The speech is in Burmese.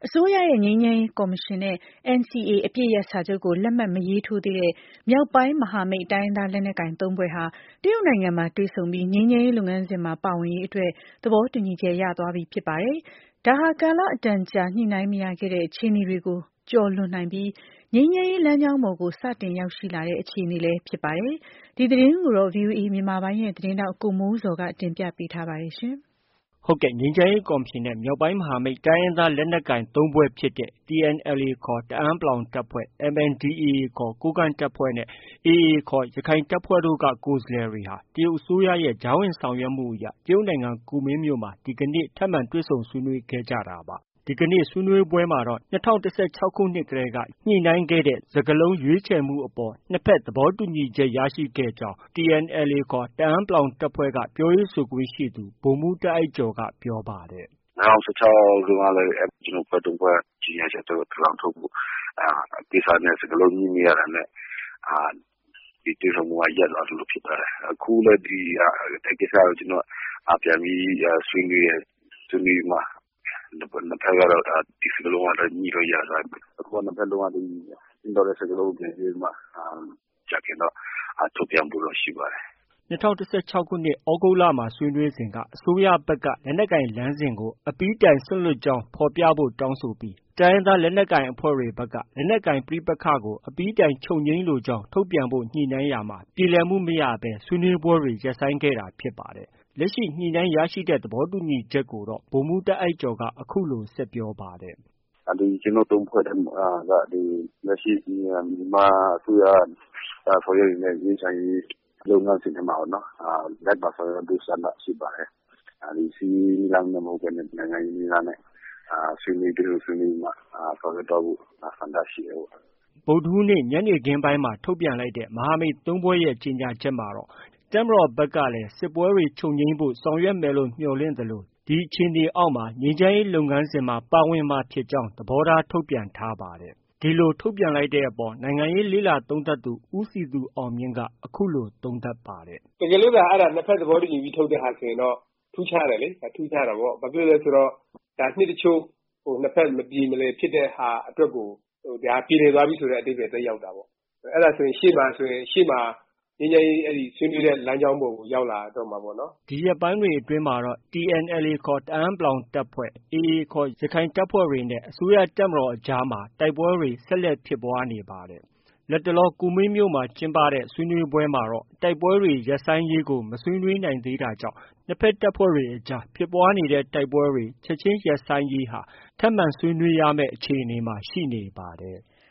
အစိုးရရဲ့ငြိမ်းချမ်းရေးကော်မရှင်နဲ့ NCA အပစ်ရပ်စာချုပ်ကိုလက်မှတ်မရေးထိုးသေးတဲ့မြောက်ပိုင်းမဟာမိတ်တိုင်းရင်းသားလက်နက်ကိုင်၃ဖွဲ့ဟာတရုတ်နိုင်ငံမှာတွေ့ဆုံပြီးငြိမ်းချမ်းရေးလုပ်ငန်းစဉ်မှာပါဝင်ရေးအတွက်သဘောတူညီချက်ရသွားပြီဖြစ်ပါတယ်။ ဒါဟာကာလအတန်ကြာညှိနှိုင်းမရခဲ့တဲ့အခြေအနေတွေကိုကျော်လွန်နိုင်ပြီးငြိမ်းချမ်းရေးလမ်းကြောင်းပေါ်ကိုစတင်ရောက်ရှိလာတဲ့အခြေအနေလည်းဖြစ်ပါတယ်။ ဒီသတင်းကိုတော့ ဗွီအိုအေမြန်မာပိုင်းရဲ့သတင်းထောက်ကိုမိုးဇော်ကတင်ပြပေးထားပါတယ်။ငြိမ်းချမ်းရေးကော်မရှင်နဲ့မြောက်ပိုင်းမဟာမိတ်တိုင်းရင်းသားလက်နက်ကိုင်၃ဖွဲ့ဖြစ်တဲ့ TNLA ခေါ် တအန်း တပ်ဖွဲ့၊ MNDAA ခေါ် ကိုးကန့်တပ်ဖွဲ့နဲ့ AA ခေါ် ရခိုင်တပ်ဖွဲ့တို့က ကိုယ်စားလှယ်တွေဟာ တရုတ်အစိုးရရဲ့ကြားဝင်ဆောင်ရွက်မှုအရတရုတ်နိုင်ငံကူမင်းမြို့မှာဒီကနေ့ ထပ်မံတွေ့ဆုံဆွေးနွေးခဲ့ကြတာပါ။ ဒီကနေ့ဆွေးနွေးပွဲမှာတော့ ၂၀၁၆ခုနှစ်တည်းကညှိနှိုင်းခဲ့တဲ့စကားလုံးရွေးခြယ်မှုအပေါ်နှစ်ဖက်သဘောတူညီချက်ရရှိခဲ့ကြောင်း TNLA ခေါ် တအန်း တပ်ဖွဲ့က ပြောရေးဆိုခွင့်ရှိသူ ဗိုလ်မှူးတာအိုက်ကျော်က ပြောပါတယ်။ “၂၀၁၆တုန်းကလည်း ကျနော်တို့အဖွဲ့ ၃ဖွဲ့ကြေညာချက်တစ်စောင်ထုတ်ဖို့ကိစ္စနဲ့ စကားလုံးညှိမရတာနဲ့ ဒီတွေ့ဆုံမှုကရပ်သွားသလိုဖြစ်သွားတယ်။ အခုလည်းဒီကိစ္စကိုကျနော်တို့ပြန်ပြီးဆွေးနွေးတယ်။ ဆွေးနွေးပြီးမှနှစ်ဖက်ကတော့ဒီစကားလုံးကတော့ညှိလို့ရသွားပြီ။ အခုကနှစ်ဖက်လုံးကညှိလို့ရတဲ့စကားလုံးကိုပြန်ရွေးပြီးမှမကြာခင်တော့ထုတ်ပြန်ဖို့တော့ရှိပါတယ်။” ၂၀၁၆ခုနှစ်သြဂုတ်လမှာဆွေးနွေးစဉ်က အစိုးရဘက်ကလက်နက်ကိုင်လမ်းစဉ်ကို အပြီးတိုင်စွန့်လွှတ်ကြောင်းဖော်ပြဖို့တောင်းဆိုပြီး တိုင်းရင်းသားလက်နက်ကိုင်အဖွဲ့တွေဘက်ကလက်နက်ကိုင်ပဋိပက္ခကို အပြီးတိုင်ချုပ်ငြိမ်းလိုကြောင်းထုတ်ပြန်ဖို့ညှိနှိုင်းရာမှာ ပြေလည်မှုမရဘဲဆွေးနွေးပွဲတွေရပ်ဆိုင်းခဲ့တာဖြစ်ပါတယ်။ လက်ရှိညှိနှိုင်းရရှိတဲ့သဘောတူညီချက်ကိုတော့ ဗိုလ်မှူးတာအိုက်ကျော်က အခုလို ဆက်ပြောပါတယ်။ “ကျနော်တို့ ၃ဖွဲ့ထဲမှာကလက်ရှိမြန်မာအစိုးရကဆောင်ရွက်နေတဲ့ငြိမ်းချမ်းရေးလုပ်ငန်းစဉ်ထဲမှာပေါ့နော် လိုက်ပါဆောင်ရွက်ဖို့ဆန္ဒရှိပါတယ်။ စစ်ရေးနည်းလမ်းနဲ့မဟုတ်ဘဲနိုင်ငံရေးနည်းလမ်းနဲ့တွေ့ဆုံဆွေးနွေးပြီးမှဆောင်ရွက်သွားဖို့ဆန္ဒရှိတယ်ပေါ့။ ” ဗုဒ္ဓဟူးနေ့ ညနေခင်းပိုင်းမှာထုတ်ပြန်လိုက်တဲ့မဟာမိတ်၃ဖွဲ့ရဲ့ကြေညာချက်မှာတော့ တပ်မတော်ဘက်ကလည်းစစ်ပွဲတွေချုပ်ငြိမ်းဖို့ဆောင်ရွက်မယ်လို့မျှော်လင့်သလို ဒီအခြေအနေအောက်မှာငြိမ်းချမ်းရေးလုပ်ငန်းစဉ်မှာပါဝင်မှာဖြစ်ကြောင်း သဘောထားထုတ်ပြန်ထားပါတယ်။ ဒီလိုထုတ်ပြန်လိုက်တဲ့အပေါ်နိုင်ငံရေးလေ့လာသုံးသပ်သူ ဦးစည်သူအောင်မြင့်က အခုလို သုံးသပ်ပါတယ်။ “တကယ်လို့သာနှစ်ဖက်သဘောတူညီပြီးထုတ်တဲ့ဟာဆိုရင်တော့ထူးခြားတယ်လေ။ ထူးခြားတာပေါ့။ ဘာဖြစ်လို့လဲဆိုတော့နှစ်တချို့နှစ်ဖက်မပြေမလည်ဖြစ်တဲ့ဟာအတွက်ကိုပြေလည်သွားပြီဆိုတဲ့အဓိပ္ပါယ်သက်ရောက်တာပေါ့။ အဲဒါဆိုရင်ရှေ့မှာငြိမ်းချမ်းရေးဆွေးနွေးတဲ့လမ်းကြောင်းပေါ်ကိုရောက်လာတော့မှာပေါ့နော်။ ” ဒီရက်ပိုင်းတွေအတွင်းမှာတော့ TNLA ခေါ် တအန်း တပ်ဖွဲ့၊ AA ခေါ် ရခိုင်တပ်ဖွဲ့တွေနဲ့ အစိုးရတပ်မတော်အကြားမှာတိုက်ပွဲတွေဆက်လက်ဖြစ်ပွားနေပါတယ်။ လတ်တလောကူမင်းမြို့မှာကျင်းပတဲ့ဆွေးနွေးပွဲမှာတော့ တိုက်ပွဲတွေရပ်ဆိုင်းရေးကို မဆွေးနွေးနိုင်သေးတာကြောင့် နှစ်ဖက်တပ်ဖွဲ့တွေအကြားဖြစ်ပွားနေတဲ့တိုက်ပွဲတွေချက်ချင်းရပ်ဆိုင်းရေးဟာထပ်မံဆွေးနွေးရမယ့်အခြေအနေမှာရှိနေပါတယ်။